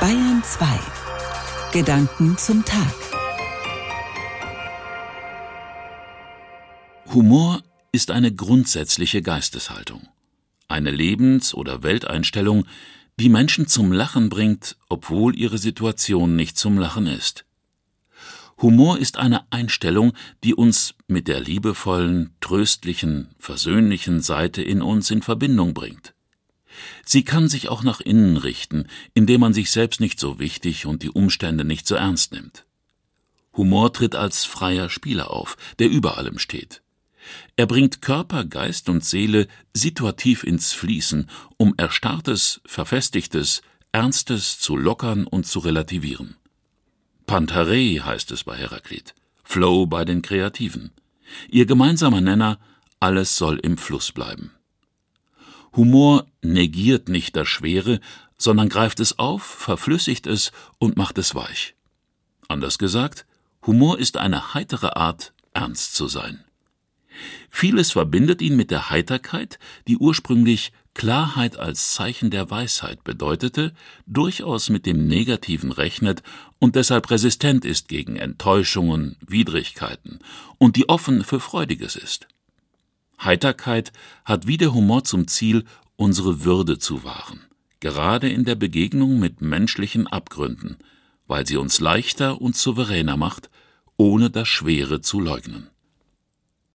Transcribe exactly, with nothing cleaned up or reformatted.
Bayern zwei. Gedanken zum Tag. Humor ist eine grundsätzliche Geisteshaltung, eine Lebens- oder Welteinstellung, die Menschen zum Lachen bringt, obwohl ihre Situation nicht zum Lachen ist. Humor ist eine Einstellung, die uns mit der liebevollen, tröstlichen, versöhnlichen Seite in uns in Verbindung bringt. Sie kann sich auch nach innen richten, indem man sich selbst nicht so wichtig und die Umstände nicht so ernst nimmt. Humor tritt als freier Spieler auf, der über allem steht. Er bringt Körper, Geist und Seele situativ ins Fließen, um Erstarrtes, Verfestigtes, Ernstes zu lockern und zu relativieren. Pantarei heißt es bei Heraklit, Flow bei den Kreativen. Ihr gemeinsamer Nenner: alles soll im Fluss bleiben. Humor negiert nicht das Schwere, sondern greift es auf, verflüssigt es und macht es weich. Anders gesagt, Humor ist eine heitere Art, ernst zu sein. Vieles verbindet ihn mit der Heiterkeit, die ursprünglich Klarheit als Zeichen der Weisheit bedeutete, durchaus mit dem Negativen rechnet und deshalb resistent ist gegen Enttäuschungen, Widrigkeiten und die offen für Freudiges ist. Heiterkeit hat wie der Humor zum Ziel, unsere Würde zu wahren, gerade in der Begegnung mit menschlichen Abgründen, weil sie uns leichter und souveräner macht, ohne das Schwere zu leugnen.